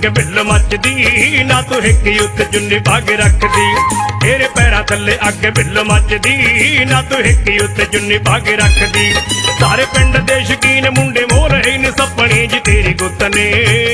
अगे बिल मचदी ना तू हिक उत्त चुन्नी पग रखदी। तेरे पैरां थल्ले अगे बिल मचदी ना तू हिक उत्त चुन्नी पग रखदी। सारे पिंड दे शकीन मुंडे मोह रहे ने सपने जी तेरी गुत्त ने।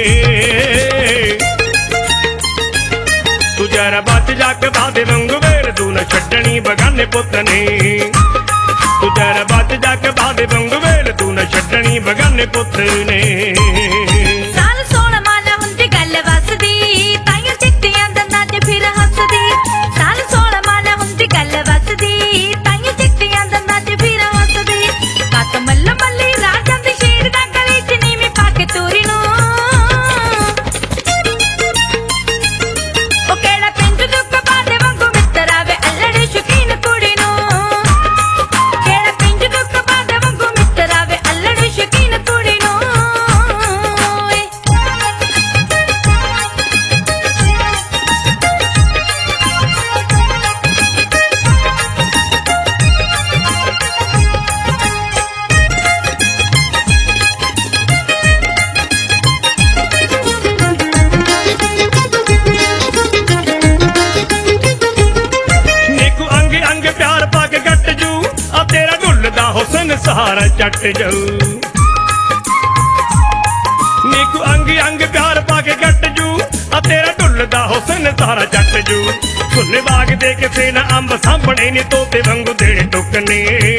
तू जरा बच जाके बादे वांगू वेल तू न छड्डनी बगाने पुत्त ने। तू जरा बच जाके बादे वांगू वेल तू न छड्डनी बगाने पुत्त ने। साल सोण माना हुंदी गल वसदी ताइयों चिट्टियां दंदां ते फिर हसदी। साल सोण माना हुंदी गल वसदी ताइयों चिट्टियां दंदां ते फिर हसदी। कत मल्ल मल्ली राजां दे शेर दा गले च नीवी पाके तोरी नूं। ओ केड़ा पिंड दुख बादे वांगू मित्र आवे अल्लड़ शकीन कुड़ी नूं। केड़ा पिंड दुख बादे वांगू मित्र आवे अल्लड़ शकीन कुड़ी नूं। नीकू अंग अंग प्यार पाके गट जू आ तेरा ढुलदा हुसन सहारा चट जाऊ। नीकू अंग अंग प्यार पाके गट जू आ तेरा ढुलदा हुसन सहारा चट जू। सुन बाग दे के सेना अंब सामने ने तोते वांगू देने टुकने।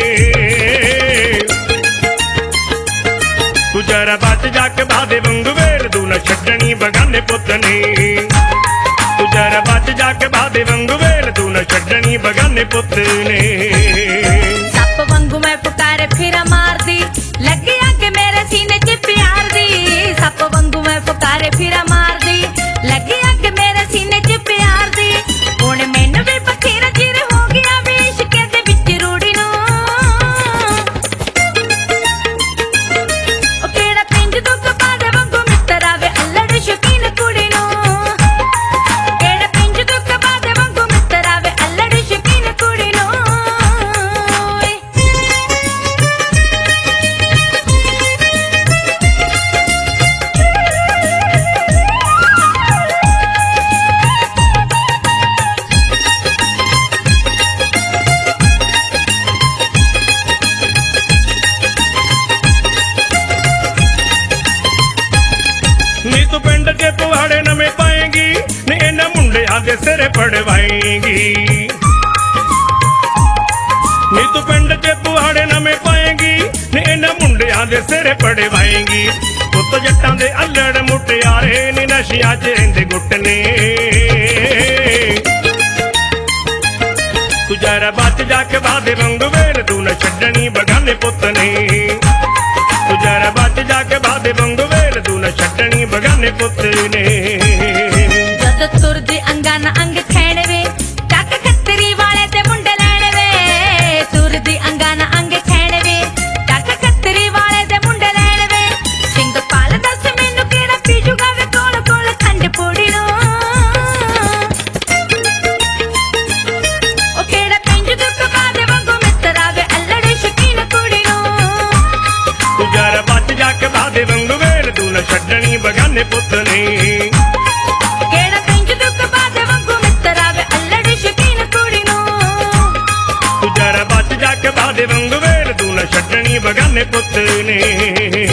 तू जरा बच जाके बादे वांगू वेल तू न छड्डनी बगाने पुत्त ने। तू जरा बच जाके बादे वांगू वेल तू न छड्डनी बगाने पुत्त ने। सप वांगू मैं पुकारे फिर मार दी लगी आके मेरे सीने च प्यार दी। सप वांगू मैं पुकारे फिर मार दी लगी आके मेरे सीने च प्यार दी। हुण मैनू भी बथेरा चिर हो गया वे इश्के दे विच रूड़ी नूं। ओ केड़ा पिंड दुख बादे वांगू मित्र आवे अल्लड़ शकीन कुड़ी नूं। केड़ा पिंड दुख बादे वांगू मित्र आवे अल्लड़ शकीन कुड़ी नूं। नी तू पिंड के पुहाड़े नवे पाएंगी नी इन्हां मुंडियां दे सिर पड़वाएंगी। नी तू पिंड के पुहाड़े नवे पाएंगी नी इन्हां मुंडियां दे सिर पड़वाएंगी। पुत्त जट्टां दे अल्लड़ मुटियारे नी नशियां च रहिंदे गुट्टने। तू जरा बच जाके बादे वांगू वेल तू न छड्डनी बगाने पुत्त ने। तू जरा बच जाके बादे वांगू वेल तू न छड्डनी बगाने पुत्त ने। जद तुरदी अंगा ना अंग खैण वे टक खत्तरी वाले ते मुंडे लैण वे। तुरदी अंगा ना अंग खैण वे टक खत्तरी वाले ते मुंडे लैण वे। सिंह पाल दस मैनू केड़ा पीजूगा वे कोल कोल खंड पूड़ी नूं। ओ केड़ा पिंड दुख बादे वांगू मित्र आवे अल्लड़ शकीन कुड़ी नूं। तू जरा बच जाके बादे वांगू वेल तू न छड्डनी बगाने पुत्त ने। केड़ा पिंड दुख बादे वांगू मित्र आवे अल्लड़ शकीन कुड़ी नूं। तू जरा बच जाके बादे वांगू वेल तू न छड्डनी बगाने पुत्त ने।